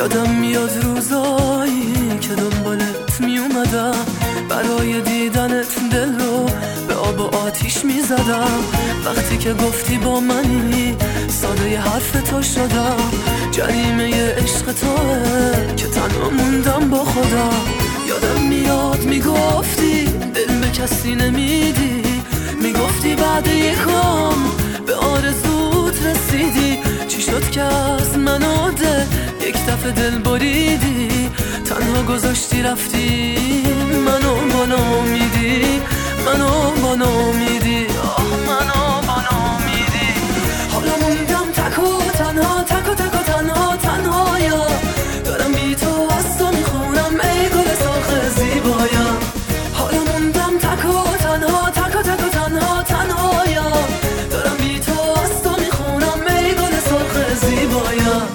یادم میاد روزایی که دنبالت میومدم، برای دیدنت دل رو به آب و آتیش میزدم. وقتی که گفتی با منی ساده ی حرف تو شدم. جریمه عشق توه که تنها موندم با خودم. یادم میاد میگفتی دل به کسی نمیدی، میگفتی بعد یکم به آرزوت رسیدی. چی شد که از من و دل یک دفعه دل بریدی؟ تنها گذاشتی رفتی منو با نامیدی، منو با نامیدی، منو با نامیدی. حالا موندم تک و تنها، تک و تک و تنها، تنهایا. دارم بی تو از تو میخونم ای گل سرخ زیبایم. حالا موندم تک و تنها، تک و تک و تنها، تنهایا. دارم بی تو از تو میخونم ای گل سرخ زیبایم.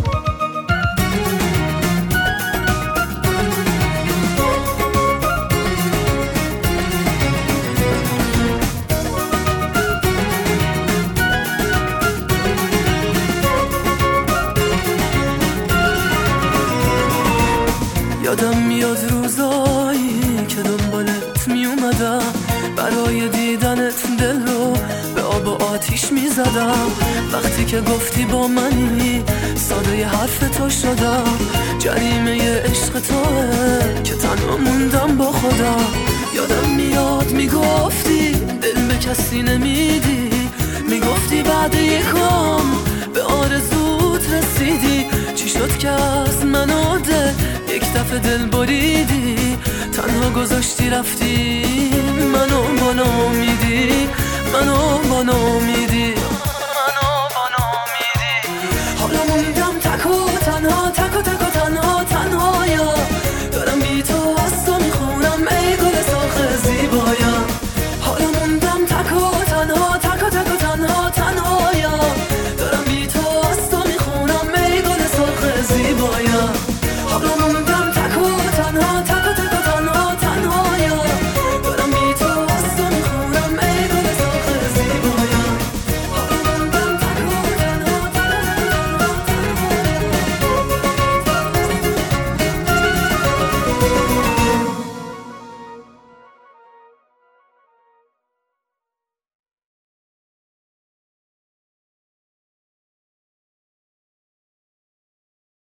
یادم میاد روزایی که دنبالت میومدم، برای دیدنت دل رو به آب و آتیش میزدم. وقتی که گفتی با منی ساده ی حرف تو شدم. جریمه عشق توه که تنها موندم با خودم. یادم میاد میگفتی دل به کسی نمیدی، میگفتی بعد یکم به آرزوت رسیدی. چی شد که از من و دل یک دفعه دل بریدی؟ تنها گذاشتی رفتی منو با نامیدی، منو با نامیدی، منو با نامیدی. حالا موندم تک و